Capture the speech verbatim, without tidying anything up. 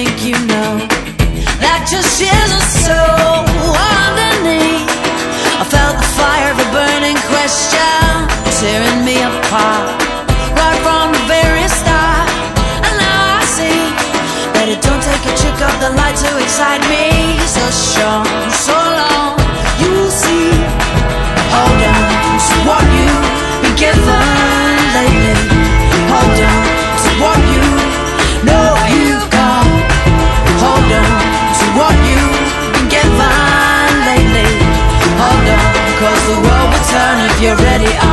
think you know that just isn't so. Underneath, I felt the fire of a burning question tearing me apart right from the very start. And now I see that it don't take a trick of the light to excite me. So strong, so long, you'll see. Hold on to what you've been given lately. Hold on to what you know you've got. Hold on to what you've been given lately. Hold on, cause the world will turn if you're ready.